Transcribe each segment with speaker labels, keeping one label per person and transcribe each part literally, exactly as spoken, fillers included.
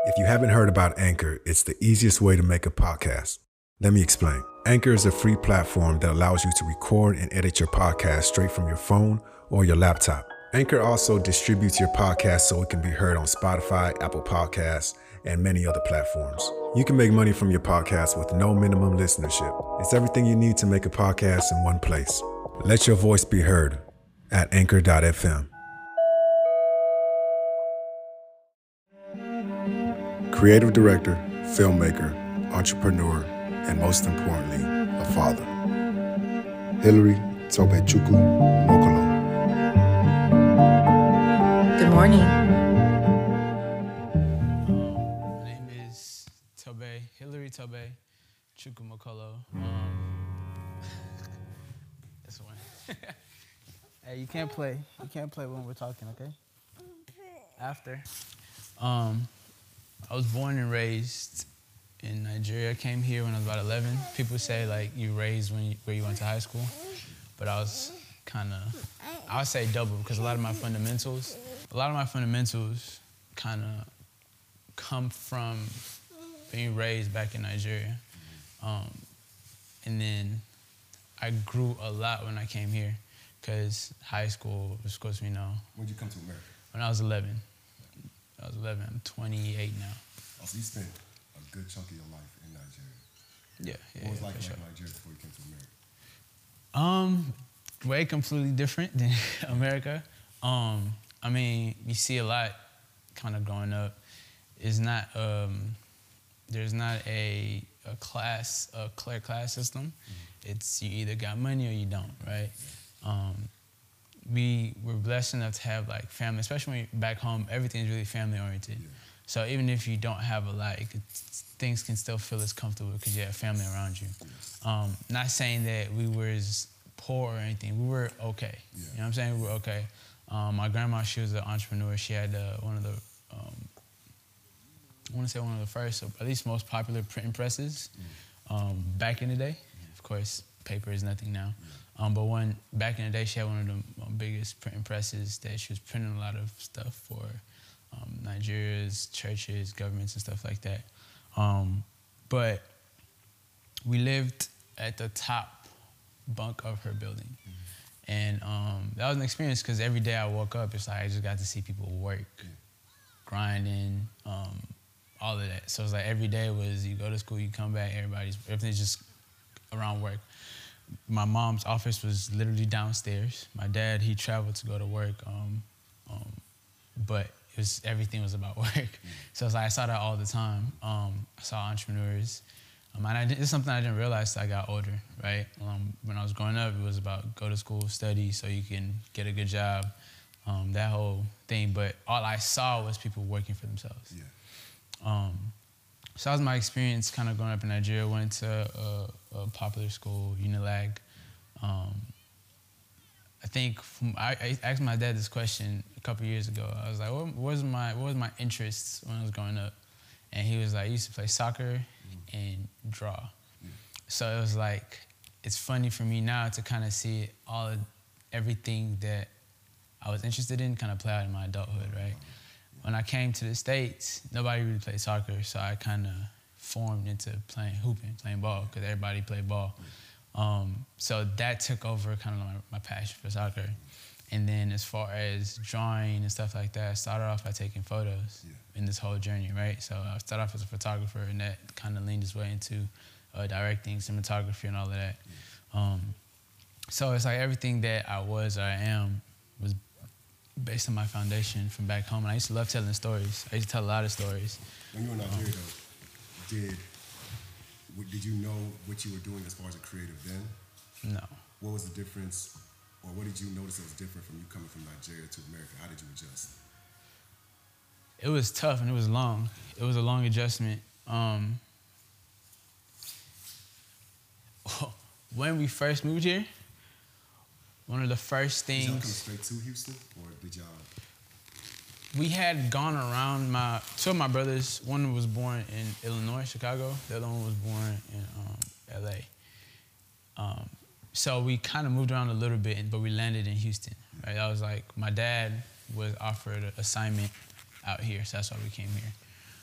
Speaker 1: If you haven't heard about Anchor, it's the easiest way to make a podcast. Let me explain. Anchor is a free platform that allows you to record and edit your podcast straight from your phone or your laptop. Anchor also distributes your podcast so it can be heard on Spotify, Apple Podcasts, and many other platforms. You can make money from your podcast with no minimum listenership. It's everything you need to make a podcast in one place. Let your voice be heard at anchor dot f m. Creative director, filmmaker, entrepreneur, and most importantly, a father. Hillary Tobechukwu Mokolo.
Speaker 2: Good morning.
Speaker 3: My name is Tobe, Hillary Tobe Chukwu Mokolo. Um, this one. Hey, you can't play. You can't play when we're talking, okay? After. Um, I was born and raised in Nigeria. I came here when I was about eleven. People say, like, you raised when you, where you went to high school. But I was kind of, I would say double, because a lot of my fundamentals, a lot of my fundamentals kind of come from being raised back in Nigeria. Um, and then I grew a lot when I came here, because high school, of course, we know.
Speaker 1: When did you come to America?
Speaker 3: When I was eleven. I was eleven. I'm twenty-eight now.
Speaker 1: Oh, so you spent a good chunk of your life in Nigeria.
Speaker 3: Yeah, yeah.
Speaker 1: What was
Speaker 3: yeah,
Speaker 1: like, like
Speaker 3: sure.
Speaker 1: Nigeria before you came to America?
Speaker 3: Um, way completely different than America. Um, I mean, you see a lot kind of growing up. It's not, um, there's not a, a class, a clear class system. Mm-hmm. It's you either got money or you don't, right? Um, we were blessed enough to have like family, especially when you're back home, everything's really family oriented. Yeah. So even if you don't have a lot, it could, things can still feel as comfortable because you have family around you. Yes. Um, not saying that we were as poor or anything. We were okay. Yeah. You know what I'm saying? We were okay. Um, my grandma, she was an entrepreneur. She had uh, one of the, um, I want to say one of the first, or at least most popular printing presses mm. um, back in the day. Mm. Of course, paper is nothing now. Yeah. Um, but one, back in the day, she had one of the um, biggest printing presses that she was printing a lot of stuff for um, Nigeria's churches, governments, and stuff like that. Um, but we lived at the top bunk of her building. Mm-hmm. And um, that was an experience because every day I woke up, it's like I just got to see people work, mm-hmm. grinding, um, all of that. So it's like every day was you go to school, you come back, everybody's, everything's just around work. My mom's office was literally downstairs. My dad, he traveled to go to work, um, um, but it was, everything was about work. Mm-hmm. So it's like I saw that all the time. Um, I saw entrepreneurs. Um, and I did, it's something I didn't realize till I got older, right? Um, when I was growing up, it was about go to school, study, so you can get a good job, um, that whole thing. But all I saw was people working for themselves. Yeah. Um, so that was my experience kind of growing up in Nigeria. Went to a, a popular school, Unilag. Um, I think from, I, I asked my dad this question a couple years ago. I was like, what, what, was my, what was my interests when I was growing up? And he was like, I used to play soccer and draw. Yeah. So it was like, it's funny for me now to kind of see all of everything that I was interested in kind of play out in my adulthood, right? When I came to the States, nobody really played soccer, so I kind of formed into playing hooping, playing ball, because everybody played ball. Um, so that took over kind of my, my passion for soccer. And then as far as drawing and stuff like that, I started off by taking photos yeah. in this whole journey, right? So I started off as a photographer, and that kind of leaned its way into uh, directing, cinematography, and all of that. Yeah. Um, so it's like everything that I was or I am was based on my foundation from back home. And I used to love telling stories. I used to tell a lot of stories.
Speaker 1: When you were in Nigeria, um, though, did, did you know what you were doing as far as a creative then?
Speaker 3: No.
Speaker 1: What was the difference? Or what did you notice that was different from you coming from Nigeria to America? How did you adjust?
Speaker 3: It was tough and it was long. It was a long adjustment. Um, when we first moved here, one of the first things...
Speaker 1: Did y'all come straight to Houston, or did y'all...
Speaker 3: We had gone around my... Two of my brothers, one was born in Illinois, Chicago. The other one was born in um, L A. Um, so we kind of moved around a little bit, but we landed in Houston, right? I was like, my dad was offered an assignment out here, so that's why we came here.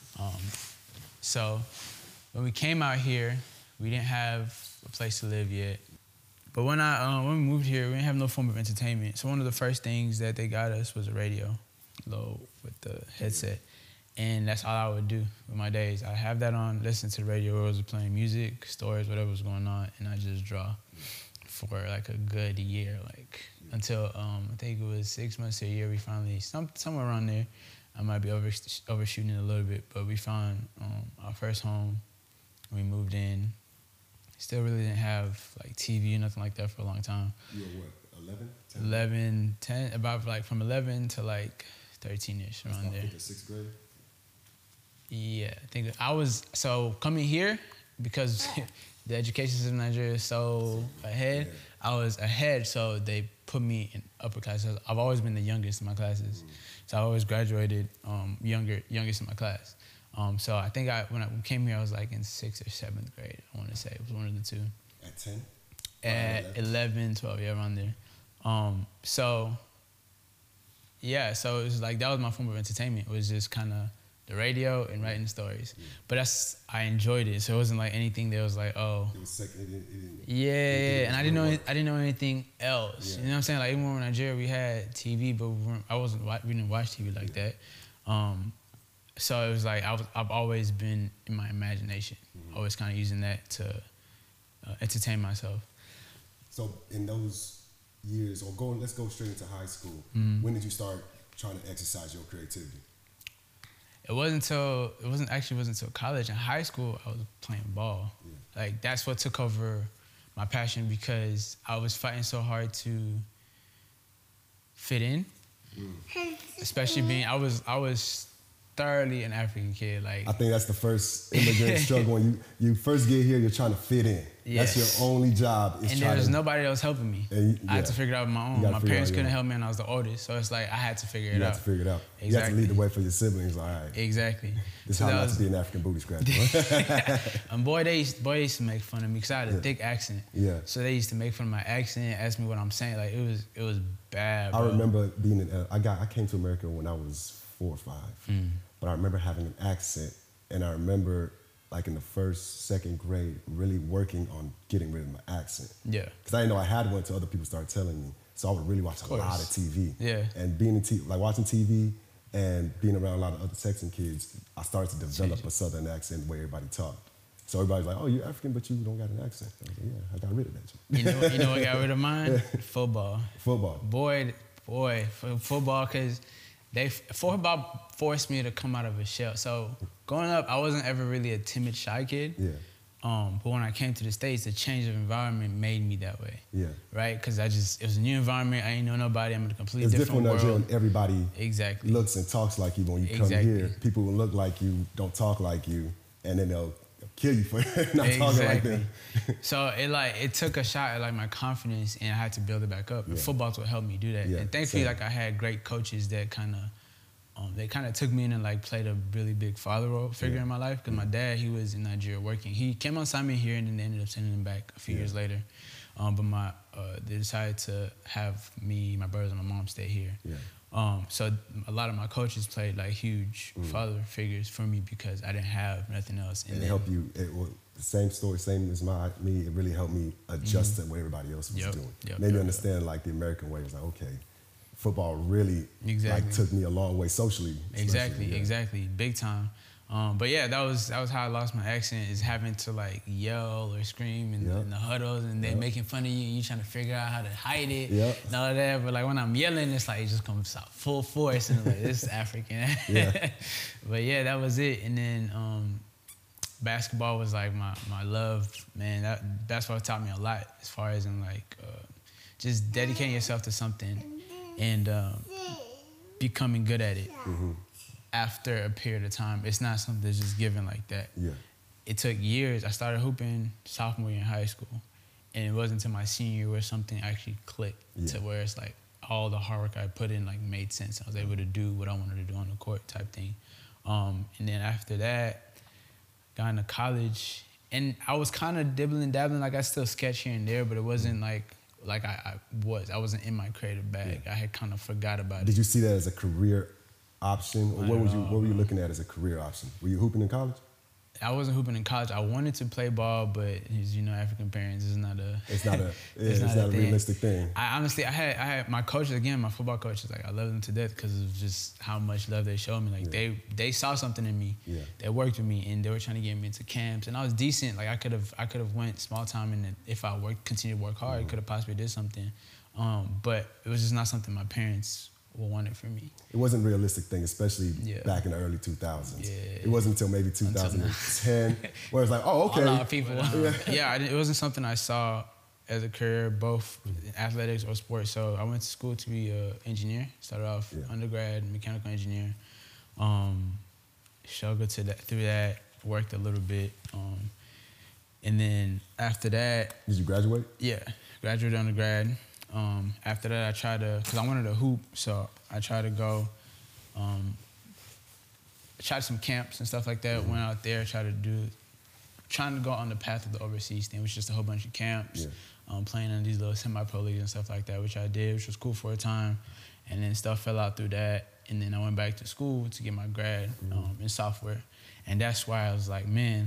Speaker 3: Um, so when we came out here, we didn't have a place to live yet. But when I um, when we moved here, we didn't have no form of entertainment. So one of the first things that they got us was a radio, low with the headset. And that's all I would do with my days. I'd have that on, listen to the radio, where it was playing music, stories, whatever was going on, and I just draw for like a good year, like until um, I think it was six months to a year, we finally, some, somewhere around there, I might be over, overshooting it a little bit, but we found um, our first home, we moved in. Still really didn't have like T V or nothing like that for a long time.
Speaker 1: You were what, eleven? ten?
Speaker 3: eleven, ten, about like from eleven to like thirteen-ish, around
Speaker 1: That's
Speaker 3: there.
Speaker 1: The sixth grade?
Speaker 3: Yeah, I think I was, so coming here, because the education system in Nigeria is so ahead, yeah. I was ahead, so they put me in upper classes. I've always been the youngest in my classes. Mm. So I always graduated um, younger, youngest in my class. Um, so I think I, when I came here, I was like in sixth or seventh grade, I want to say. It was one of the two.
Speaker 1: At ten?
Speaker 3: At eleven, twelve, yeah, around there. Um, so, yeah, so it was like, that was my form of entertainment. It was just kind of the radio and writing stories. Yeah. But that's, I enjoyed it. So it wasn't like anything that was like, oh.
Speaker 1: It was second, it didn't, it didn't,
Speaker 3: yeah,
Speaker 1: it
Speaker 3: yeah, and I didn't know, any, I didn't know anything else.
Speaker 1: Yeah.
Speaker 3: You know what I'm saying? Like even when we were in Nigeria, we had T V, but we weren't, I wasn't, we didn't watch T V like yeah. that. Um, so it was like, I was, I've always been in my imagination, mm-hmm. always kind of using that to uh, entertain myself.
Speaker 1: So in those years, or going, let's go straight into high school,
Speaker 3: mm-hmm.
Speaker 1: when did you start trying to exercise your creativity?
Speaker 3: It wasn't until, it wasn't actually wasn't until college. In high school, I was playing ball. Yeah. Like that's what took over my passion, because I was fighting so hard to fit in, mm. especially being, I was, I was thoroughly an African kid. Like
Speaker 1: I think that's the first immigrant struggle. When you, you first get here, you're trying to fit in. Yes. That's your only job. Is
Speaker 3: and
Speaker 1: there
Speaker 3: was
Speaker 1: to,
Speaker 3: nobody else helping me.
Speaker 1: You, yeah.
Speaker 3: I had to figure it out on my own. My parents couldn't help me, and I was the oldest, so it's like I had to figure it
Speaker 1: you
Speaker 3: out.
Speaker 1: You had to figure it out.
Speaker 3: Exactly.
Speaker 1: You had to lead the way for your siblings. All right.
Speaker 3: Exactly.
Speaker 1: This is
Speaker 3: so
Speaker 1: how not
Speaker 3: was,
Speaker 1: to be an African booty scratcher.
Speaker 3: And boy, they used, boy, they used to make fun of me because I had a
Speaker 1: yeah.
Speaker 3: thick accent.
Speaker 1: Yeah.
Speaker 3: So they used to make fun of my accent, ask me what I'm saying. Like it was, it was bad. Bro.
Speaker 1: I remember being in. Uh, I got. I came to America when I was four or five, mm. but I remember having an accent, and I remember. Like in the first, second grade, really working on getting rid of my accent.
Speaker 3: Yeah.
Speaker 1: Because I didn't know I had one until other people started telling me. So I would really watch a lot of T V.
Speaker 3: Yeah.
Speaker 1: And being in T V, like watching T V and being around a lot of other Texan kids, I started to develop a Southern accent the way everybody talked. So everybody's like, oh, you're African, but you don't got an accent. I was like, yeah, I got rid of that.
Speaker 3: You know, you know what got rid of mine? Football.
Speaker 1: Football.
Speaker 3: Boy, boy, football, because they football forced me to come out of a shell. So growing up, I wasn't ever really a timid, shy kid.
Speaker 1: Yeah.
Speaker 3: Um, but when I came to the States, the change of environment made me that way.
Speaker 1: Yeah.
Speaker 3: Right? Because I just, it was a new environment. I didn't know nobody. I'm in a completely
Speaker 1: it's
Speaker 3: different,
Speaker 1: different
Speaker 3: world.
Speaker 1: It's different when everybody
Speaker 3: exactly.
Speaker 1: looks and talks like you. When you come
Speaker 3: exactly.
Speaker 1: here, people will look like you, don't talk like you, and then they'll kill you for not
Speaker 3: exactly.
Speaker 1: talking like them.
Speaker 3: So it like it took a shot at like my confidence, and I had to build it back up. Yeah. And football's what helped me do that.
Speaker 1: Yeah,
Speaker 3: and thankfully,
Speaker 1: same.
Speaker 3: like I had great coaches that kind of, um, they kind of took me in and like played a really big father role figure yeah. in my life. Because yeah. my dad, he was in Nigeria working. He came on assignment here, and then they ended up sending him back a few yeah. years later. Um, but my uh, they decided to have me, my brothers, and my mom stay here.
Speaker 1: Yeah.
Speaker 3: Um, so a lot of my coaches played like huge mm. father figures for me because I didn't have nothing else.
Speaker 1: And, and it helped you. It, well, the same story, same as my me. It really helped me adjust mm-hmm. to what everybody else was
Speaker 3: yep.
Speaker 1: doing.
Speaker 3: Yep.
Speaker 1: Maybe
Speaker 3: yep.
Speaker 1: understand like the American way. It was like, okay, football really
Speaker 3: exactly.
Speaker 1: like took me a long way socially.
Speaker 3: Exactly,
Speaker 1: yeah.
Speaker 3: exactly, big time. Um, but yeah, that was that was how I lost my accent, is having to like yell or scream in,
Speaker 1: yep.
Speaker 3: in the huddles, and they're
Speaker 1: yep.
Speaker 3: making fun of you, and you trying to figure out how to hide it
Speaker 1: yep.
Speaker 3: and all that. But like when I'm yelling, it's like it just comes out full force, and I'm like, this is African.
Speaker 1: Yeah.
Speaker 3: But yeah, that was it. And then um, basketball was like my, my love, man. That basketball taught me a lot as far as in like uh, just dedicating yourself to something and um, becoming good at it.
Speaker 1: Mm-hmm.
Speaker 3: After a period of time. It's not something that's just given like that.
Speaker 1: Yeah.
Speaker 3: It took years. I started hooping sophomore year in high school, and it wasn't until my senior year where something actually clicked yeah. to where it's like all the hard work I put in like made sense. I was able to do what I wanted to do on the court type thing. Um, and then after that, got into college, and I was kind of dibbling, dabbling. Like I still sketch here and there, but it wasn't like like I, I was. I wasn't in my creative bag. Yeah. I had kind of forgot about
Speaker 1: Did
Speaker 3: it.
Speaker 1: you see that as a career
Speaker 2: option, or
Speaker 3: Not
Speaker 2: what
Speaker 3: at
Speaker 2: was you
Speaker 3: all,
Speaker 2: what were you
Speaker 3: no.
Speaker 2: looking at as a career option? Were you hooping in college?
Speaker 3: I wasn't hooping in college. I wanted to play ball, but his, you know, African parents is not a.
Speaker 2: It's not a yeah, it's, not, not a
Speaker 3: thing.
Speaker 2: realistic thing.
Speaker 3: I honestly, I had, I had my coaches again, my football coaches. Like I love them to death because of just how much love they showed me. Like
Speaker 2: Yeah.
Speaker 3: they, they saw something in me.
Speaker 2: Yeah.
Speaker 3: They worked with me, and they were trying to get me into camps, and I was decent. Like I could have, I could have went small time, and if I worked, continued to work hard,
Speaker 2: Mm-hmm.
Speaker 3: could have possibly did something. Um, but it was just not something my parents wanted for me.
Speaker 2: It wasn't a realistic thing, especially
Speaker 3: Yeah.
Speaker 2: back in the early two thousands.
Speaker 3: Yeah.
Speaker 2: It wasn't until maybe two thousand ten where it's like, oh, okay.
Speaker 3: A lot of people. yeah, I didn't- it wasn't something I saw as a career, both in athletics or sports. So I went to school to be an engineer. Started off
Speaker 2: Yeah.
Speaker 3: undergrad, mechanical engineer. Um, struggled to that, through that, worked a little bit. Um, and then after that,
Speaker 2: Did you graduate?
Speaker 3: yeah, graduated undergrad. Um, after that, I tried to, because I wanted to hoop, so I tried to go, um, tried some camps and stuff like that.
Speaker 2: Mm-hmm.
Speaker 3: Went out there, tried to do, trying to go on the path of the overseas thing, which was just a whole bunch of camps,
Speaker 2: Yeah.
Speaker 3: um, playing in these little semi-pro leagues and stuff like that, which I did, which was cool for a time. And then stuff fell out through that. And then I went back to school to get my grad
Speaker 2: Mm-hmm.
Speaker 3: um, in software. And that's why I was like, man,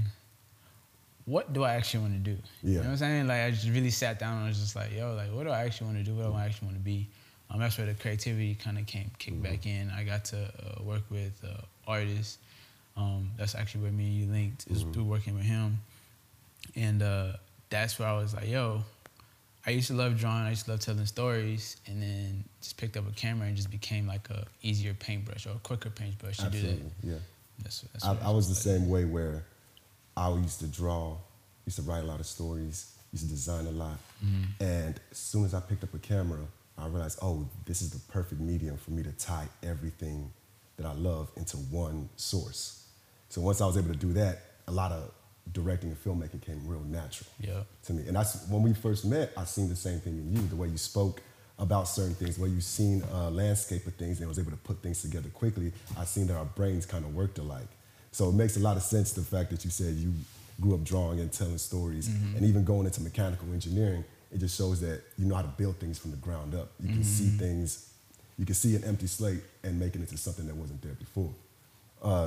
Speaker 3: what do I actually want to do?
Speaker 2: Yeah.
Speaker 3: You know what I'm saying? Like, I just really sat down and was just like, yo, like, what do I actually want to do? What do I actually want to be? Um, that's where the creativity kind of came, kicked
Speaker 2: Mm-hmm.
Speaker 3: back in. I got to uh, work with uh, artists. Um, that's actually where me and you linked, is
Speaker 2: Mm-hmm.
Speaker 3: through working with him. And uh, that's where I was like, yo, I used to love drawing. I used to love telling stories. And then just picked up a camera and just became like a easier paintbrush or a quicker paintbrush to do that.
Speaker 2: Absolutely, yeah.
Speaker 3: That's, that's
Speaker 2: I,
Speaker 3: what
Speaker 2: I was the
Speaker 3: started.
Speaker 2: same way where I used to draw, used to write a lot of stories, used to design a lot.
Speaker 3: Mm-hmm.
Speaker 2: And as soon as I picked up a camera, I realized, oh, this is the perfect medium for me to tie everything that I love into one source. So once I was able to do that, a lot of directing and filmmaking came real natural
Speaker 3: Yeah.
Speaker 2: to me. And that's when we first met, I seen the same thing in you, the way you spoke about certain things, the way you seen a landscape of things and was able to put things together quickly. I seen that our brains kind of worked alike. So it makes a lot of sense, the fact that you said you grew up drawing and telling stories,
Speaker 3: Mm-hmm.
Speaker 2: and even going into mechanical engineering, it just shows that you know how to build things from the ground up. You can see things, you can see an empty slate and make it into something that wasn't there before. Uh,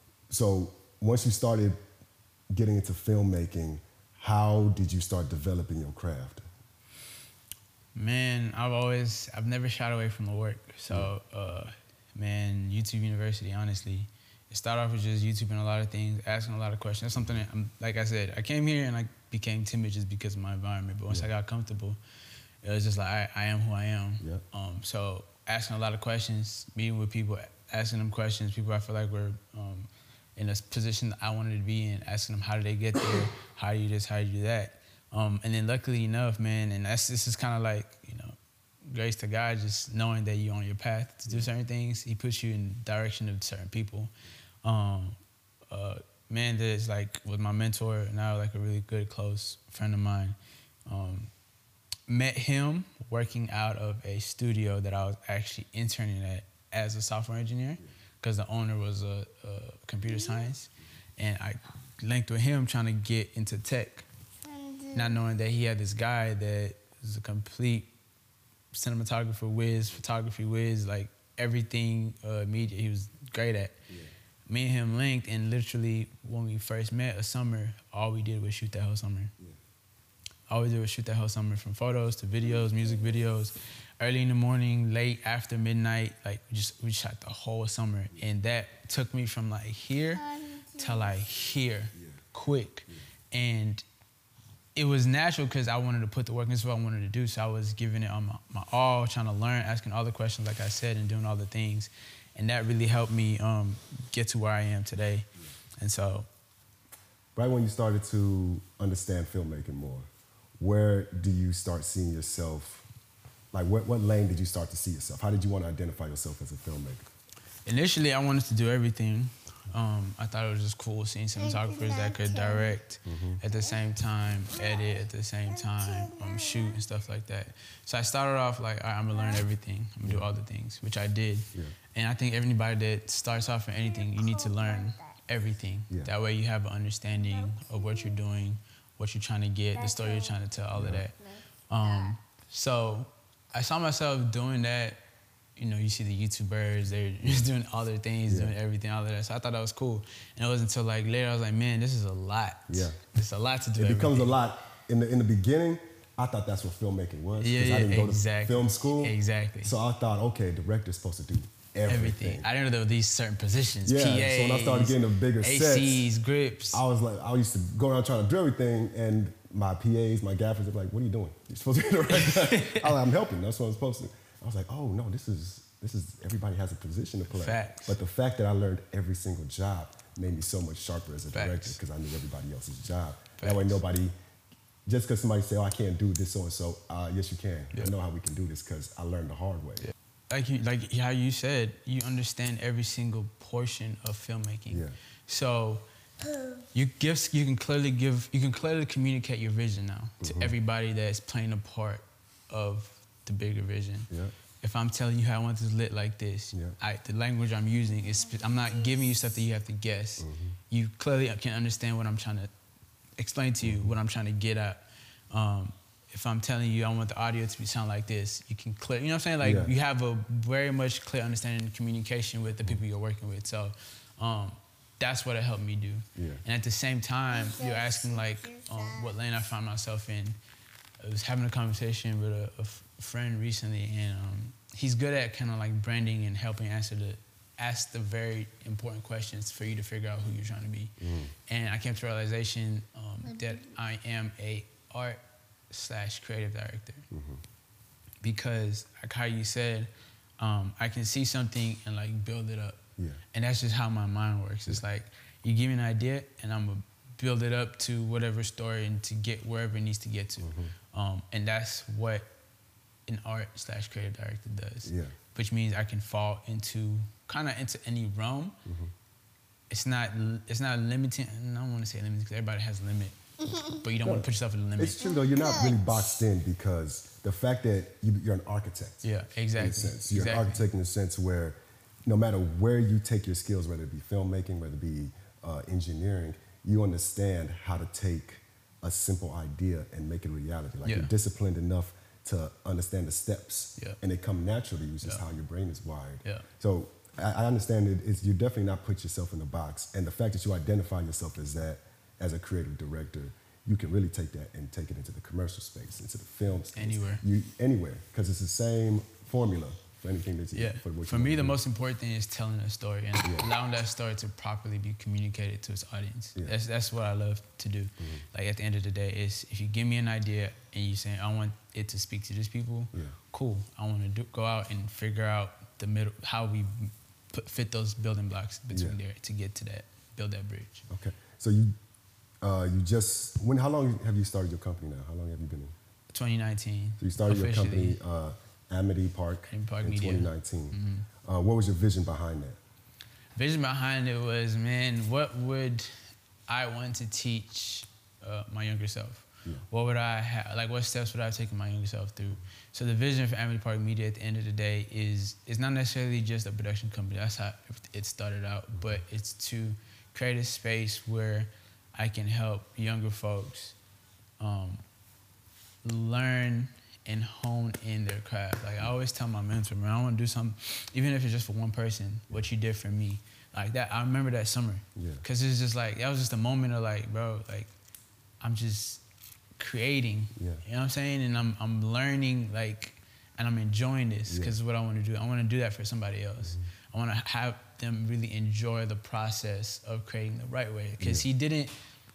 Speaker 2: so once you started getting into filmmaking, how did you start developing your craft?
Speaker 3: Man, I've always, I've never shied away from the work. So, uh, man, YouTube University, honestly, it started off with just YouTubing a lot of things, asking a lot of questions. That's something that, I'm, like I said, I came here and I became timid just because of my environment. But once
Speaker 2: Yeah.
Speaker 3: I got comfortable, it was just like, I, I am who I am.
Speaker 2: Yeah.
Speaker 3: Um, so asking a lot of questions, meeting with people, asking them questions, people I feel like were um, in a position that I wanted to be in, asking them how did they get there, how do you this, how do you do that. Um, and then luckily enough, man, and that's this is kind of like, you know, grace to God, just knowing that you're on your path to do certain things. He puts you in the direction of certain people. Um, uh, man, there's like with my mentor, now like a really good close friend of mine. Um, met him working out of a studio that I was actually interning at as a software engineer, because the owner was a, a computer science, and I linked with him trying to get into tech, not knowing that he had this guy that was a complete cinematographer whiz, photography whiz, like everything uh, media he was great at. Yeah. Me and him linked, and literally when we first met, a summer, all we did was shoot that whole summer. Yeah. All we did was shoot that whole summer, from photos to videos, music videos, early in the morning, late after midnight, like we just we shot the whole summer, and that took me from like here to like here, yeah. quick, yeah. and it was natural because I wanted to put the work in. This is what I wanted to do, so I was giving it on my, my all, trying to learn, asking all the questions, like I said, and doing all the things, and that really helped me um, get to where I am today, yeah. and so.
Speaker 2: Right when you started to understand filmmaking more, where do you start seeing yourself? Like, what, what lane did you start to see yourself? How did you want to identify yourself as a filmmaker?
Speaker 3: Initially, I wanted to do everything. Um, I thought it was just cool seeing cinematographers that could direct mm-hmm. at the same time, edit at the same time, um, shoot and stuff like that. So I started off like, all right, I'm gonna learn everything. I'm gonna do all the things, which I did. Yeah. And I think everybody that starts off in anything, you need to learn everything. Yeah. That way you have an understanding of what you're doing, what you're trying to get, the story you're trying to tell, all yeah. of that. Um, so I saw myself doing that you know, you see the YouTubers, they're just doing all their things,
Speaker 2: Yeah.
Speaker 3: doing everything, all of that. So I thought that was cool. And it wasn't until like later I was like, man, this is a lot.
Speaker 2: Yeah.
Speaker 3: It's a lot to do.
Speaker 2: It becomes a
Speaker 3: everything.
Speaker 2: lot. In the in the beginning, I thought that's what filmmaking was.
Speaker 3: Yeah,
Speaker 2: 'cause
Speaker 3: yeah,
Speaker 2: I didn't go
Speaker 3: exactly.
Speaker 2: to film school.
Speaker 3: Exactly.
Speaker 2: So I thought, okay, director's supposed to do everything.
Speaker 3: Everything. I didn't know there were these certain positions.
Speaker 2: Yeah,
Speaker 3: P As,
Speaker 2: so when I started getting the bigger
Speaker 3: A Cs,
Speaker 2: sets,
Speaker 3: grips.
Speaker 2: I was like, I used to go around trying to do everything, and my P As, my gaffers, they're like, "What are you doing? You're supposed to be a director." I was like, "I'm helping. That's what I'm supposed to." I was like, "Oh no, this is this is everybody has a position to play."
Speaker 3: Facts.
Speaker 2: But the fact that I learned every single job made me so much sharper as a
Speaker 3: Facts.
Speaker 2: director because I knew everybody else's job. That way,
Speaker 3: Facts.
Speaker 2: nobody. Just because somebody say, "Oh, I can't do this so and so," uh, yes, you can.
Speaker 3: Yeah.
Speaker 2: I know how we can do this because I learned the hard way.
Speaker 3: Yeah. Like you, like how you said, you understand every single portion of filmmaking.
Speaker 2: Yeah.
Speaker 3: So you give, you can clearly give, you can clearly communicate your vision now to
Speaker 2: Mhm.
Speaker 3: everybody that's playing a part of the bigger vision.
Speaker 2: Yeah.
Speaker 3: If I'm telling you how I want this lit like this,
Speaker 2: Yeah.
Speaker 3: I, the language I'm using is, spe- I'm not giving you stuff that you have to guess.
Speaker 2: Mhm.
Speaker 3: You clearly can understand what I'm trying to explain to you, what I'm trying to get at. Um, if I'm telling you I want the audio to be sound like this, you can clear, you know what I'm saying? Like
Speaker 2: Yeah.
Speaker 3: you have a very much clear understanding and communication with the people you're working with. So um, that's what it helped me do.
Speaker 2: Yeah.
Speaker 3: And at the same time, you're asking like um, what lane I found myself in. I was having a conversation with a, a f- friend recently, and um, he's good at kind of like branding and helping answer the ask the very important questions for you to figure out who you're trying to be.
Speaker 2: Mm.
Speaker 3: And I came to the realization um, that I am a art slash creative director.
Speaker 2: Mhm.
Speaker 3: Because like how you said, um, I can see something and like build it up.
Speaker 2: Yeah.
Speaker 3: And that's just how my mind works. It's like you give me an idea and I'm gonna build it up to whatever story and to get wherever it needs to get to.
Speaker 2: Mhm.
Speaker 3: Um, and that's what an art slash creative director does.
Speaker 2: Yeah.
Speaker 3: Which means I can fall into kind of into any realm.
Speaker 2: Mhm.
Speaker 3: It's not it's not limiting. I don't want to say limiting because everybody has a limit, but you don't want to put yourself in a limit.
Speaker 2: It's true though. You're not really boxed in because the fact that you, you're an architect.
Speaker 3: Yeah, exactly.
Speaker 2: In a sense, you're
Speaker 3: exactly.
Speaker 2: an architect in the sense where no matter where you take your skills, whether it be filmmaking, whether it be uh, engineering, you understand how to take a simple idea and make it a reality. Like
Speaker 3: Yeah.
Speaker 2: you're disciplined enough to understand the steps,
Speaker 3: Yeah.
Speaker 2: and they come naturally, which is
Speaker 3: Yeah.
Speaker 2: how your brain is wired.
Speaker 3: Yeah.
Speaker 2: So I, I understand it. It's, you definitely not put yourself in a box, and the fact that you identify yourself as that, as a creative director, you can really take that and take it into the commercial space, into the film space,
Speaker 3: Anywhere.
Speaker 2: you anywhere, because it's the same formula for anything that you.
Speaker 3: Yeah.
Speaker 2: For, what
Speaker 3: For
Speaker 2: you
Speaker 3: me,
Speaker 2: wanna
Speaker 3: the
Speaker 2: do.
Speaker 3: most important thing is telling a story and
Speaker 2: Yeah.
Speaker 3: allowing that story to properly be communicated to its audience.
Speaker 2: Yeah.
Speaker 3: That's that's what I love to do. Like at the end of the day, is if you give me an idea and you say I want it to speak to these people,
Speaker 2: Yeah.
Speaker 3: cool. I want to do, go out and figure out the middle how we put, fit those building blocks between
Speaker 2: Yeah.
Speaker 3: there to get to that, build that bridge.
Speaker 2: Okay. So you, uh, you just when? How long have you started your company now? How long have you been in?
Speaker 3: twenty nineteen.
Speaker 2: So you started your
Speaker 3: officially.
Speaker 2: company, uh, Amity Park,
Speaker 3: Amity Park
Speaker 2: in
Speaker 3: Media.
Speaker 2: twenty nineteen.
Speaker 3: Mhm.
Speaker 2: Uh, what was your vision behind that?
Speaker 3: Vision behind it was, man, what would I want to teach uh, my younger self?
Speaker 2: Yeah.
Speaker 3: What would I have, like what steps would I have taken my younger self through? So the vision for Amity Park Media at the end of the day is is not necessarily just a production company. That's how it started out, but it's to create a space where I can help younger folks um, learn and hone in their craft. Like I always tell my mentor, man, I want to do something, even if it's just for one person, what you did for me. Like that, I remember that summer.
Speaker 2: Yeah.
Speaker 3: Cause it's just like, that was just a moment of like, bro, like I'm just creating,
Speaker 2: Yeah.
Speaker 3: you know what I'm saying? And I'm I'm learning like, and I'm enjoying this
Speaker 2: Yeah.
Speaker 3: because it's what I want to do. I want to do that for somebody else.
Speaker 2: Mm-hmm.
Speaker 3: I want to have them really enjoy the process of creating the right way. Cause
Speaker 2: Yeah.
Speaker 3: he didn't,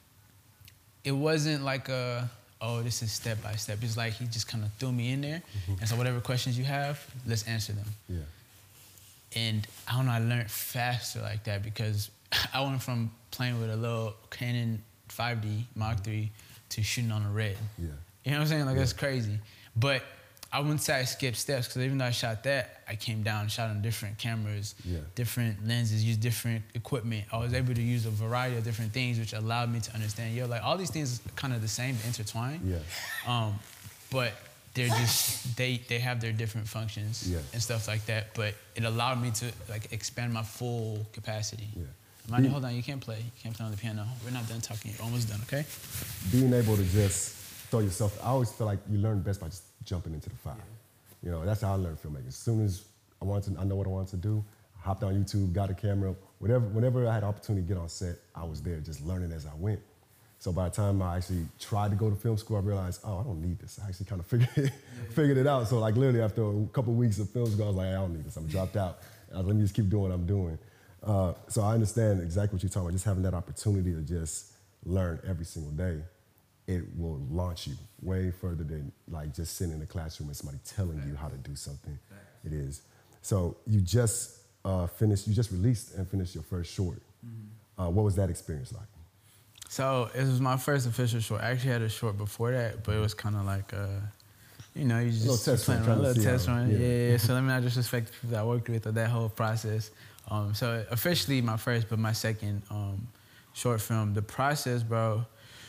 Speaker 3: it wasn't like a, oh, this is step by step. It's like he just kind of threw me in there.
Speaker 2: Mm-hmm.
Speaker 3: And so whatever questions you have, let's answer them.
Speaker 2: Yeah.
Speaker 3: And I don't know, I learned faster like that because I went from playing with a little Canon five D Mark three to shooting on a red.
Speaker 2: Yeah.
Speaker 3: You know what I'm saying? Like,
Speaker 2: Yeah.
Speaker 3: that's crazy. But I wouldn't say I skipped steps because even though I shot that, I came down and shot on different cameras,
Speaker 2: Yeah.
Speaker 3: different lenses, used different equipment. I was able to use a variety of different things, which allowed me to understand, yo, like all these things are kind of the same, intertwined.
Speaker 2: Yeah.
Speaker 3: Um, but they're just, they they have their different functions
Speaker 2: Yeah.
Speaker 3: and stuff like that. But it allowed me to like expand my full capacity.
Speaker 2: Yeah.
Speaker 3: Mind you,
Speaker 2: Be-
Speaker 3: hold on, you can't play. You can't play on the piano. We're not done talking. You're almost done, okay?
Speaker 2: Being able to just throw yourself, I always feel like you learn best by just jumping into the fire. You know, that's how I learned filmmaking. As soon as, I wanted to, I know what I wanted to do. I hopped on YouTube, got a camera. Whatever, whenever I had opportunity to get on set, I was there just learning as I went. So by the time I actually tried to go to film school, I realized, oh, I don't need this. I actually kind of figured it, yeah. figured it out. So like literally after a couple of weeks of film school, I was like, I don't need this. I'm dropped out. I was, let me just keep doing what I'm doing. Uh, so I understand exactly what you're talking about. Just having that opportunity to just learn every single day, it will launch you way further than like just sitting in the classroom and somebody telling you how to do something. It is. So you just uh, finished, you just released and finished your first short. Mm-hmm. uh, what was that experience like?
Speaker 3: So it was my first official short. I actually had a short before that, but it was kind of like, uh, you know, you just
Speaker 2: a little test run,
Speaker 3: a little test run.
Speaker 2: Yeah.
Speaker 3: yeah, yeah. So let me not disrespect the people that I worked with or that whole process. Um, so officially my first, but my second um, short film. The process, bro,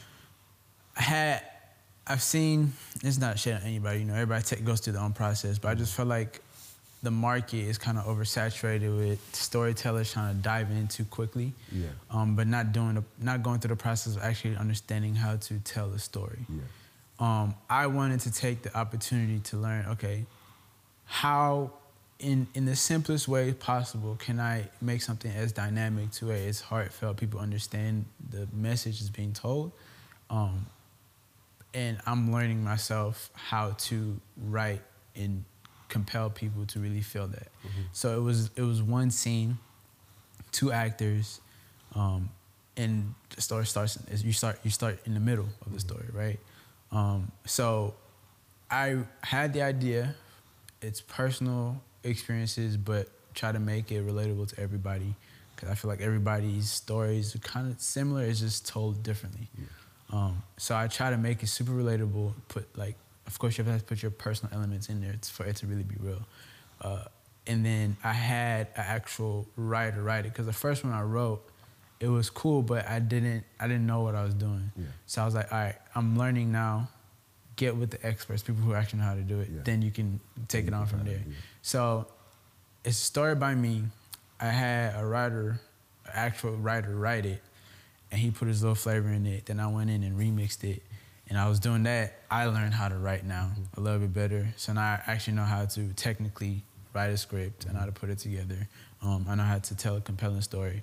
Speaker 3: I had, I've seen, it's not shit on anybody, you know, everybody take, goes through their own process, but I just felt like the market is kind of oversaturated with storytellers trying to dive in too quickly, yeah. um, but not doing, the, not going through the process of actually understanding how to tell a story. Yeah. Um, I wanted to take the opportunity to learn, okay, how, in in the simplest way possible, can I make something as dynamic to where it's heartfelt, people understand the message is being told, um, and I'm learning myself how to write and compel people to really feel that. Mm-hmm. So it was it was one scene, two actors, um, and the story starts. You start you start in the middle of the story, right? Um, so I had the idea. It's personal experiences, but try to make it relatable to everybody, because I feel like everybody's stories are kind of similar. It's just told differently. Yeah. Um, so I try to make it super relatable. Put like. Of course, you have to put your personal elements in there for it to really be real. Uh, and then I had an actual writer write it, because the first one I wrote, it was cool, but I didn't I didn't know what I was doing. Yeah. So I was like, all right, I'm learning now. Get with the experts, people who actually know how to do it. Yeah. Then you can take it on from there. Yeah. So it's a story by me. I had a writer, an actual writer write it, and he put his little flavor in it. Then I went in and remixed it. And I was doing that. I learned how to write now mm-hmm. a little bit better. So now I actually know how to technically write a script mm-hmm. and how to put it together. Um, I know how to tell a compelling story.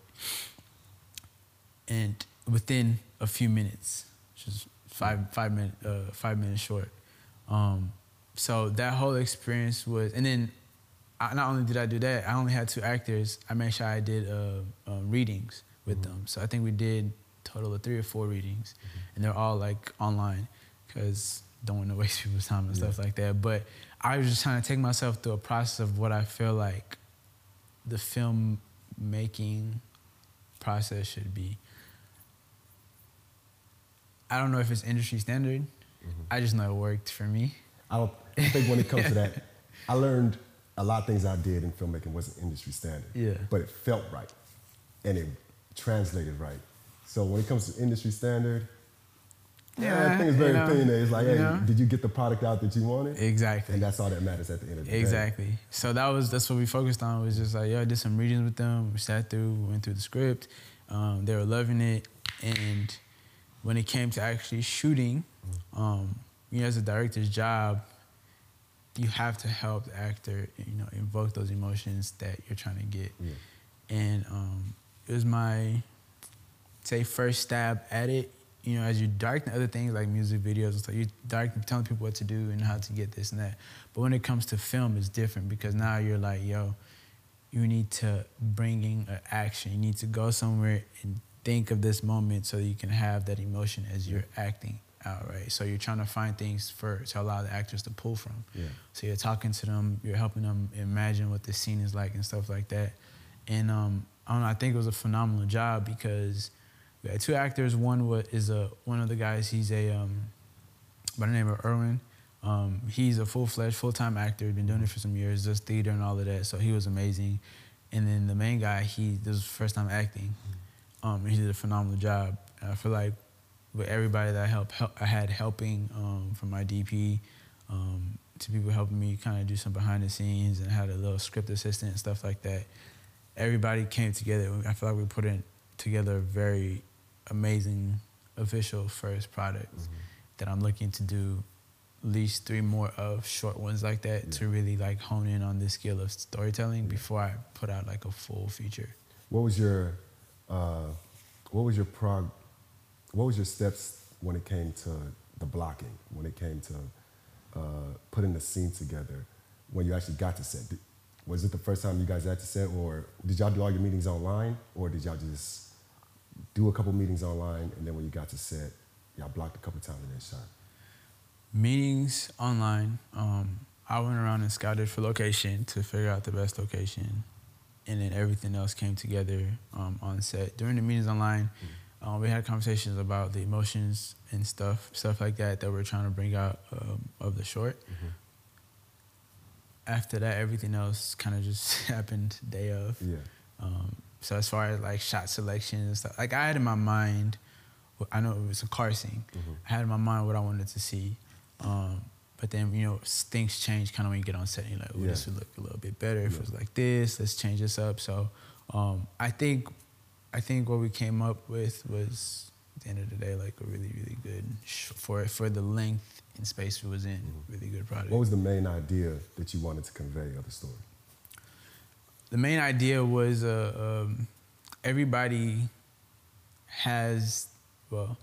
Speaker 3: And within a few minutes, which is five five minute uh, five minutes short. Um, so that whole experience was, and then I, not only did I do that, I only had two actors. I made sure I did uh, uh, readings with mm-hmm. them. So I think we did total of three or four readings, mm-hmm. and they're all like online, because don't want to waste people's time and yeah. stuff like that. But I was just trying to take myself through a process of what I feel like the film making process should be. I don't know if it's industry standard. Mm-hmm. I just know it worked for me.
Speaker 2: I don't I think when it comes to that, I learned a lot of things I did in filmmaking wasn't industry standard. Yeah. But it felt right, and it translated right. So when it comes to industry standard, yeah, I think it's very you know, opinionated. It's like, hey, know? did you get the product out that you wanted?
Speaker 3: Exactly.
Speaker 2: And that's all that matters at the end of the
Speaker 3: exactly.
Speaker 2: day. Exactly.
Speaker 3: So that was that's what we focused on. Was just like, yo, I did some readings with them. We sat through, we went through the script. Um, they were loving it. And when it came to actually shooting, um, you know, as a director's job, you have to help the actor, you know, invoke those emotions that you're trying to get. Yeah. And um, it was my, say, first stab at it. You know, as you direct other things like music videos, so you direct telling people what to do and how to get this and that. But when it comes to film, it's different, because now you're like, yo, you need to bring in an action. You need to go somewhere and think of this moment so you can have that emotion as you're acting out, right? So you're trying to find things for to allow the actors to pull from. Yeah. So you're talking to them, you're helping them imagine what the scene is like and stuff like that. And um, I don't know, I think it was a phenomenal job, because we had two actors. One was, is a one of the guys. He's a um, by the name of Erwin. Um, he's a full-fledged, full-time actor. He's been doing it for some years, does theater and all of that. So he was amazing. And then the main guy, he this was his first time acting. Um, he did a phenomenal job. And I feel like with everybody that I helped, help, I had helping um, from my D P um, to people helping me kind of do some behind the scenes, and had a little script assistant and stuff like that. Everybody came together. I feel like we put in together a very amazing official first product mm-hmm. that I'm looking to do least three more of short ones like that yeah. to really like hone in on this skill of storytelling yeah. before I put out like a full feature.
Speaker 2: What was your, uh, what was your prog, what was your steps when it came to the blocking, when it came to uh, putting the scene together, when you actually got to set? Did, was it the first time you guys had to set, or did y'all do all your meetings online, or did y'all just do a couple meetings online, and then when you got to set, y'all blocked a couple times and then shot?
Speaker 3: Meetings online. Um, I went around and scouted for location to figure out the best location, and then everything else came together um, on set. During the meetings online, mm-hmm. um, we had conversations about the emotions and stuff, stuff like that that we're trying to bring out um, of the short. Mm-hmm. After that, everything else kind of just happened day of.
Speaker 2: Yeah.
Speaker 3: Um, so as far as like shot selection and stuff, like I had in my mind, I know it was a car scene. Mm-hmm. I had in my mind what I wanted to see. Um, but then, you know, things change kind of when you get on set. You're like, oh, yeah. this would look a little bit better if yeah. it was like this. Let's change this up. So um, I think I think what we came up with was, at the end of the day, like a really, really good, sh- for for the length and space it was in, mm-hmm. really good product.
Speaker 2: What was the main idea that you wanted to convey of the story?
Speaker 3: The main idea was uh, um, everybody has, well,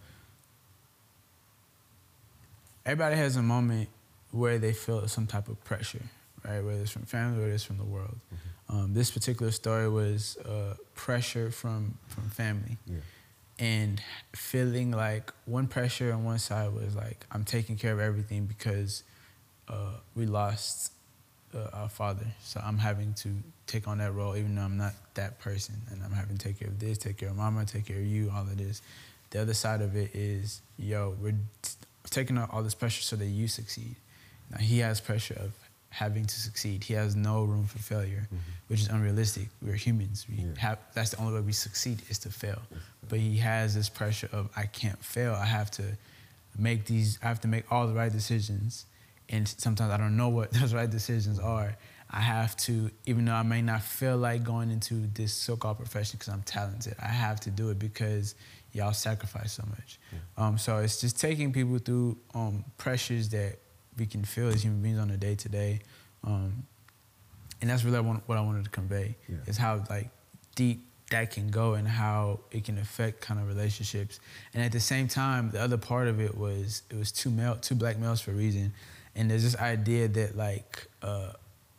Speaker 3: everybody has a moment where they feel some type of pressure, right? Whether it's from family, whether it's from the world. Mm-hmm. Um, this particular story was uh, pressure from, from family. Yeah. And feeling like one pressure on one side was like, I'm taking care of everything because uh, we lost uh, our father. So I'm having to take on that role even though I'm not that person. And I'm having to take care of this, take care of mama, take care of you, all of this. The other side of it is, yo, we're t- taking out all this pressure so that you succeed. Now he has pressure of having to succeed. He has no room for failure, mm-hmm. which is unrealistic. We're humans. We yeah. have, that's the only way we succeed is to fail. Yes. But he has this pressure of, I can't fail. I have to make these, I have to make all the right decisions. And sometimes I don't know what those right decisions are. I have to, even though I may not feel like going into this so-called profession because I'm talented, I have to do it because y'all sacrifice so much. Yeah. Um, so it's just taking people through um, pressures that we can feel as human beings on a day-to-day. Um, and that's really what I wanted to convey, yeah. is how like deep that can go and how it can affect kind of relationships. And at the same time, the other part of it was, it was two male, two black males for a reason. And there's this idea that like uh,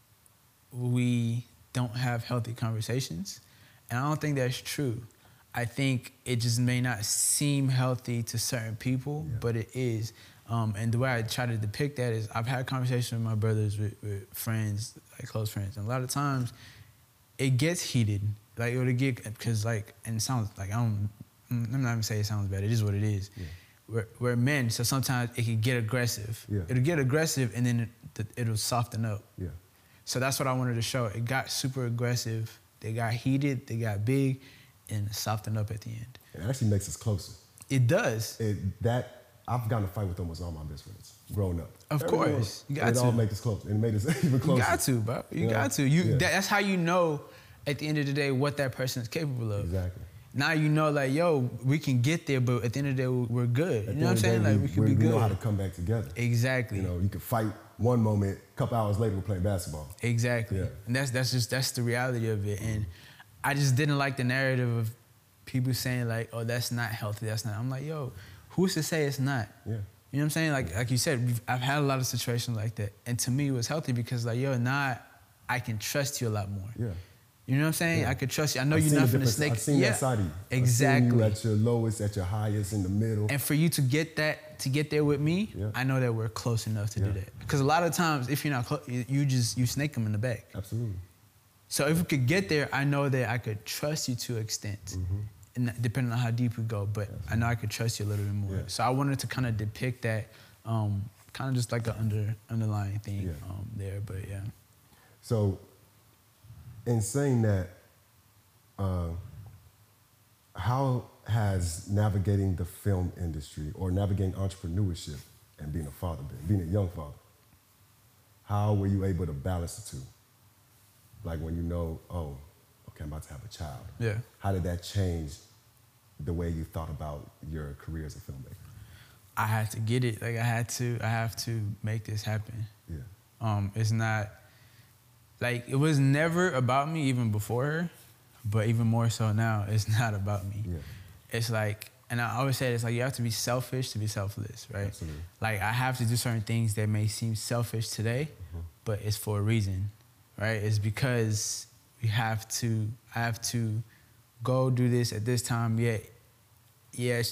Speaker 3: we don't have healthy conversations. And I don't think that's true. I think it just may not seem healthy to certain people, yeah. but it is. Um, and the way I try to depict that is I've had conversations with my brothers, with, with friends, like close friends. And a lot of times it gets heated. Like it'll get, because like, and it sounds like, I don't, I'm not even saying it sounds bad. It is what it is. Yeah. We're, we're men, so sometimes it can get aggressive. Yeah. It'll get aggressive and then it, it'll soften up. Yeah. So that's what I wanted to show. It got super aggressive. They got heated, they got big, and softened up at the end.
Speaker 2: It actually makes us closer.
Speaker 3: It does.
Speaker 2: It, that I've gotten to fight with almost all my best friends growing up.
Speaker 3: Of Everyone, course, you got
Speaker 2: it
Speaker 3: to.
Speaker 2: It all makes us close. It made us even closer.
Speaker 3: You got to, bro. You, you got know? to. You. Yeah. That, that's how you know, at the end of the day, what that person is capable of.
Speaker 2: Exactly.
Speaker 3: Now you know, like, yo, we can get there, but at the end of the day, we're good. At you know what I'm saying?
Speaker 2: Day,
Speaker 3: like,
Speaker 2: we,
Speaker 3: we can be
Speaker 2: we
Speaker 3: good.
Speaker 2: We know how to come back together.
Speaker 3: Exactly.
Speaker 2: You know, you can fight one moment, a couple hours later, we're playing basketball.
Speaker 3: Exactly.
Speaker 2: Yeah.
Speaker 3: And that's that's just that's the reality of it. And I just didn't like the narrative of people saying like, oh, that's not healthy. That's not. I'm like, yo, who's to say it's not? Yeah. You know what I'm saying? Like, like you said, we've, I've had a lot of situations like that. And to me, it was healthy because, like, yo, now I can trust you a lot more. Yeah. You know what I'm saying? Yeah. I could trust you. I know I've you're not going to snake.
Speaker 2: I've seen
Speaker 3: yeah.
Speaker 2: that side of you.
Speaker 3: Exactly.
Speaker 2: I've seen you at your lowest, at your highest, in the middle.
Speaker 3: And for you to get that, to get there with me, yeah. I know that we're close enough to yeah. do that. Because a lot of times, if you're not close, you just, you snake them in the back.
Speaker 2: Absolutely.
Speaker 3: So if we could get there, I know that I could trust you to an extent. Mm-hmm. And depending on how deep we go, but Absolutely. I know I could trust you a little bit more. Yeah. So I wanted to kind of depict that, um, kind of just like an under underlying thing yeah. um, there, but yeah.
Speaker 2: So, in saying that, uh, how has navigating the film industry or navigating entrepreneurship and being a father, being a young father, how were you able to balance the two? Like when you know, oh, okay, I'm about to have a child.
Speaker 3: Yeah.
Speaker 2: How did that change the way you thought about your career as a filmmaker?
Speaker 3: I had to get it. Like I had to, I have to make this happen.
Speaker 2: Yeah.
Speaker 3: Um, it's not, like it was never about me even before her, but even more so now, it's not about me.
Speaker 2: Yeah.
Speaker 3: It's like, and I always say it's like you have to be selfish to be selfless, right?
Speaker 2: Absolutely.
Speaker 3: Like I have to do certain things that may seem selfish today, mm-hmm. but it's for a reason, right? It's because we have to, I have to go do this at this time. Yet, yes,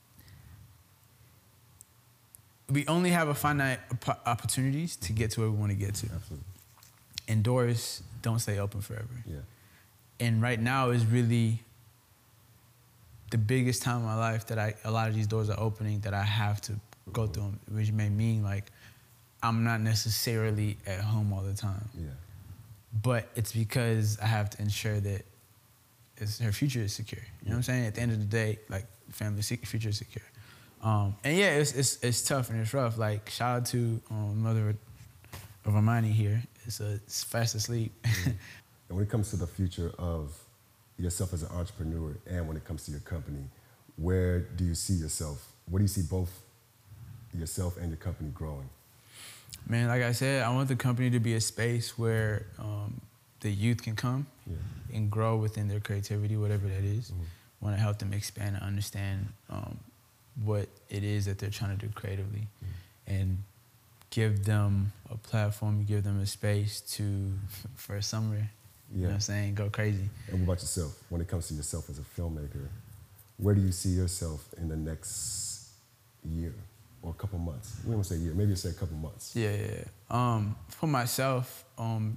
Speaker 3: we only have a finite opportunities to get to where we want to get to.
Speaker 2: Absolutely.
Speaker 3: And doors don't stay open forever.
Speaker 2: Yeah.
Speaker 3: And right now is really the biggest time in my life that I, a lot of these doors are opening that I have to go through them, which may mean like I'm not necessarily at home all the time.
Speaker 2: Yeah.
Speaker 3: But it's because I have to ensure that it's, her future is secure. You know what I'm saying? At the end of the day, like family future is secure. Um, and yeah, it's, it's it's tough and it's rough. Like shout out to um, mother of Armani here. It's, a, it's fast asleep.
Speaker 2: Mm-hmm. And when it comes to the future of yourself as an entrepreneur and when it comes to your company, where do you see yourself? Where do you see both yourself and your company growing?
Speaker 3: Man, like I said, I want the company to be a space where um, the youth can come yeah. and grow within their creativity, whatever that is. Mm-hmm. I want to help them expand and understand um, what it is that they're trying to do creatively mm-hmm. and give them a platform, give them a space to, for a summer, yeah. you know what I'm saying, go crazy.
Speaker 2: And what about yourself? When it comes to yourself as a filmmaker, where do you see yourself in the next year or a couple months? We don't say year, maybe say a couple months.
Speaker 3: Yeah, yeah. Um, for myself, um,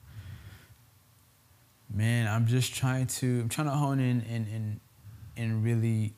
Speaker 3: man, I'm just trying to, I'm trying to hone in and, and, and really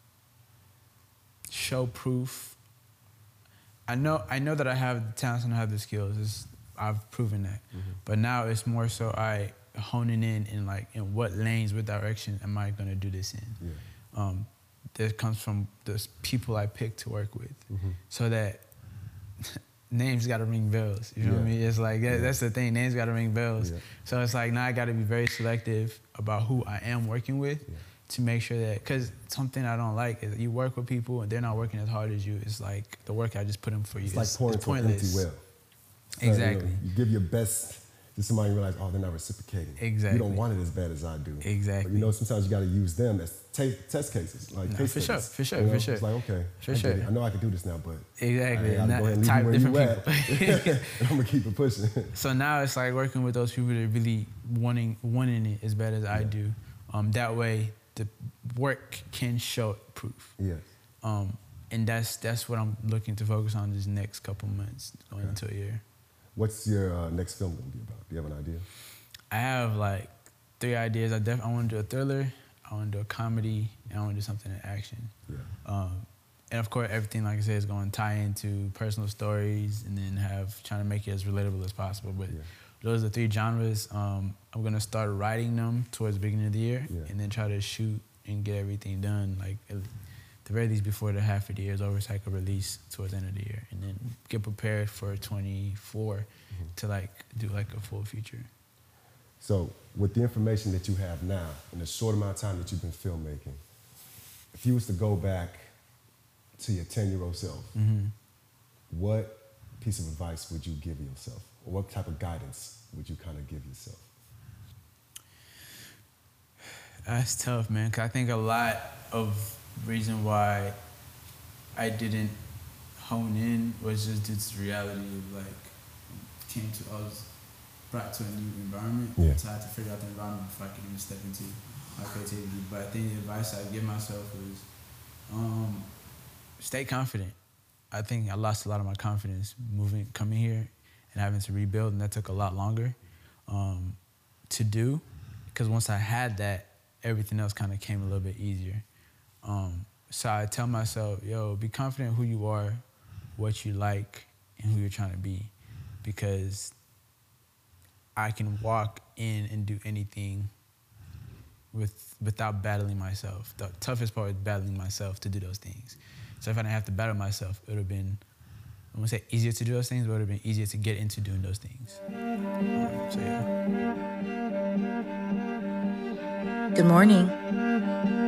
Speaker 3: show proof. I know I know that I have the talents and I have the skills. It's, I've proven that. Mm-hmm. But now it's more so I honing in in like in what lanes, what direction am I gonna do this in?
Speaker 2: Yeah.
Speaker 3: Um, that comes from the people I pick to work with, mm-hmm. so that names gotta ring bells. You know yeah. what I mean? It's like that, yeah. that's the thing. Names gotta ring bells. Yeah. So it's like now I gotta be very selective about who I am working with. Yeah. To make sure that, because something I don't like is you work with people and they're not working as hard as you. It's like the work I just put in for you.
Speaker 2: It's like pouring into an empty well.
Speaker 3: Exactly.
Speaker 2: You know, you give your best to somebody and realize, oh, they're not reciprocating.
Speaker 3: Exactly.
Speaker 2: You don't want it as bad as I do.
Speaker 3: Exactly.
Speaker 2: But you know, sometimes you got to use them as t- test cases, like
Speaker 3: no,
Speaker 2: case
Speaker 3: for
Speaker 2: studies.
Speaker 3: sure, for sure,
Speaker 2: you know?
Speaker 3: for sure.
Speaker 2: It's like, okay,
Speaker 3: for
Speaker 2: I,
Speaker 3: sure.
Speaker 2: I know I can do this now, but
Speaker 3: exactly.
Speaker 2: I, I gotta go ahead and
Speaker 3: type
Speaker 2: leave you where
Speaker 3: different
Speaker 2: you
Speaker 3: people.
Speaker 2: at. I'm gonna keep it pushing.
Speaker 3: So now it's like working with those people that are really wanting wanting it as bad as yeah. I do. Um, that way, the work can show proof.
Speaker 2: Yes.
Speaker 3: Um, and that's that's what I'm looking to focus on this next couple months, going okay. into a year.
Speaker 2: What's your uh, next film going to be about? Do you have an idea?
Speaker 3: I have like three ideas. I def- I want to do a thriller, I want to do a comedy, and I want to do something in action. Yeah. Um, and of course, everything, like I said, is going to tie into personal stories and then have trying to make it as relatable as possible. But yeah. those are the three genres. Um, I'm going to start writing them towards the beginning of the year yeah. and then try to shoot and get everything done, like at the very least before the half of the year is over, so I could release towards the end of the year. And then get prepared for twenty-four mm-hmm. to like do like a full feature.
Speaker 2: So with the information that you have now, in the short amount of time that you've been filmmaking, if you was to go back to your ten-year-old self, mm-hmm. what piece of advice would you give yourself? Or what type of guidance would you kind of give yourself?
Speaker 3: That's tough, man, because I think a lot of reason why I didn't hone in was just due to the reality of like, came to, I was brought to a new environment, yeah. so I had to figure out the environment before I could even step into my creativity. But I think the advice I give myself was um, stay confident. I think I lost a lot of my confidence moving, coming here and having to rebuild, and that took a lot longer um, to do, because once I had that, everything else kind of came a little bit easier. Um, so I tell myself, yo, be confident who you are, what you like, and who you're trying to be, because I can walk in and do anything with without battling myself. The toughest part is battling myself to do those things. So if I didn't have to battle myself, it would have been, I won't say easier to do those things, but it would have been easier to get into doing those things. Um, so yeah.
Speaker 4: Good morning.